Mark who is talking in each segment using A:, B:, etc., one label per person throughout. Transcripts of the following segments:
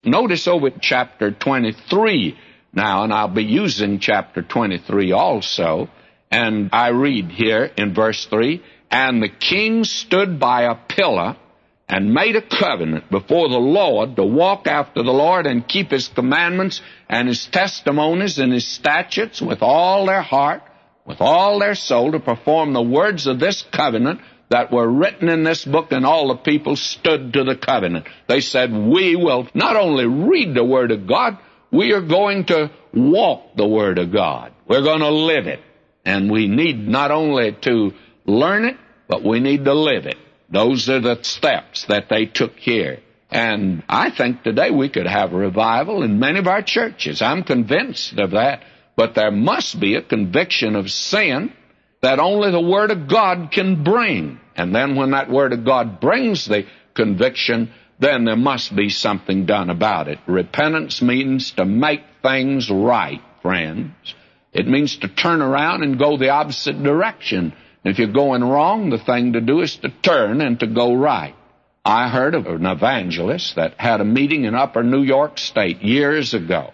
A: Notice over chapter 23 now, and I'll be using chapter 23 also, and I read here in verse 3, "And the king stood by a pillar and made a covenant before the Lord to walk after the Lord and keep his commandments and his testimonies and his statutes with all their heart, with all their soul, to perform the words of this covenant that were written in this book." And all the people stood to the covenant. They said, "We will not only read the Word of God, we are going to walk the Word of God. We're going to live it. And we need not only to learn it, but we need to live it." Those are the steps that they took here. And I think today we could have a revival in many of our churches. I'm convinced of that. But there must be a conviction of sin that only the Word of God can bring. And then when that Word of God brings the conviction, then there must be something done about it. Repentance means to make things right, friends. It means to turn around and go the opposite direction. If you're going wrong, the thing to do is to turn and to go right. I heard of an evangelist that had a meeting in upper New York State years ago,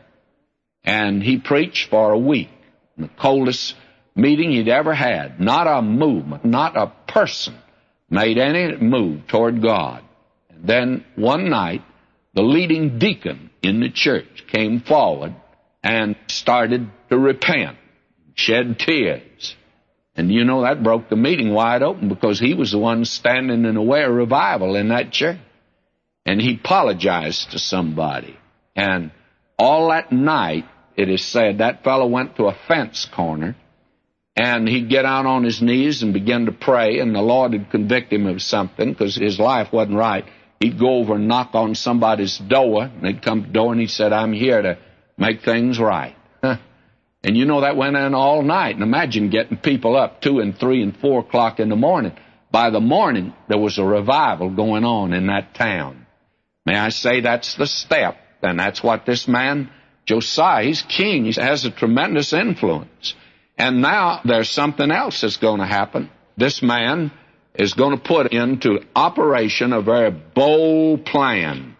A: and he preached for a week. The coldest meeting he'd ever had. Not a movement, not a person made any move toward God. And then one night, the leading deacon in the church came forward and started to repent, shed tears. And you know, that broke the meeting wide open, because he was the one standing in the way of revival in that church. And he apologized to somebody. And all that night, it is said, that fellow went to a fence corner, and he'd get out on his knees and begin to pray, and the Lord would convict him of something because his life wasn't right. He'd go over and knock on somebody's door, and they'd come to the door, and he said, "I'm here to make things right." And you know, that went on all night. And imagine getting people up 2 and 3 and 4 o'clock in the morning. By the morning, there was a revival going on in that town. May I say, that's the step. And that's what this man, Josiah, he's king. He has a tremendous influence. And now there's something else that's going to happen. This man is going to put into operation a very bold plan.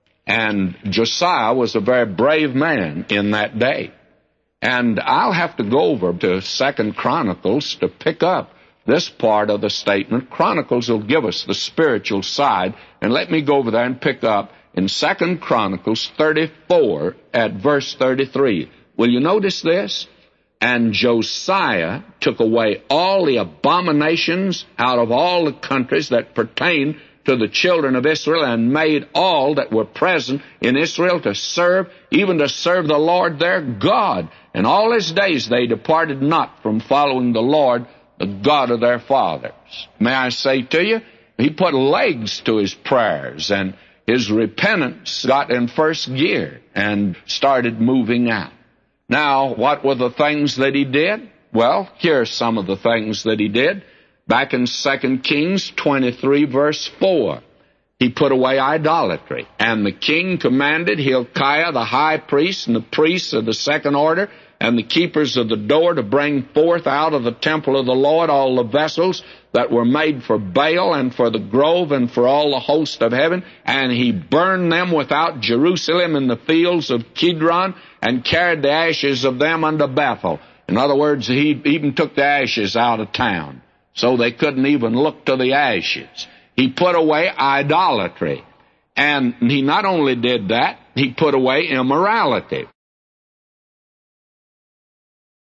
A: And Josiah was a very brave man in that day. And I'll have to go over to 2 Chronicles to pick up this part of the statement. Chronicles will give us the spiritual side. And let me go over there and pick up in 2 Chronicles 34 at verse 33. Will you notice this? "And Josiah took away all the abominations out of all the countries that pertain to the children of Israel, and made all that were present in Israel to serve, even to serve the Lord their God. And all his days they departed not from following the Lord, the God of their fathers." May I say to you, he put legs to his prayers, and his repentance got in first gear and started moving out. Now, what were the things that he did? Well, here are some of the things that he did. Back in 2 Kings 23, verse 4, he put away idolatry. "And the king commanded Hilkiah the high priest and the priests of the second order and the keepers of the door to bring forth out of the temple of the Lord all the vessels that were made for Baal and for the grove and for all the host of heaven. And he burned them without Jerusalem in the fields of Kidron, and carried the ashes of them unto Bethel." In other words, he even took the ashes out of town, so they couldn't even look to the ashes. He put away idolatry. And he not only did that, he put away immorality.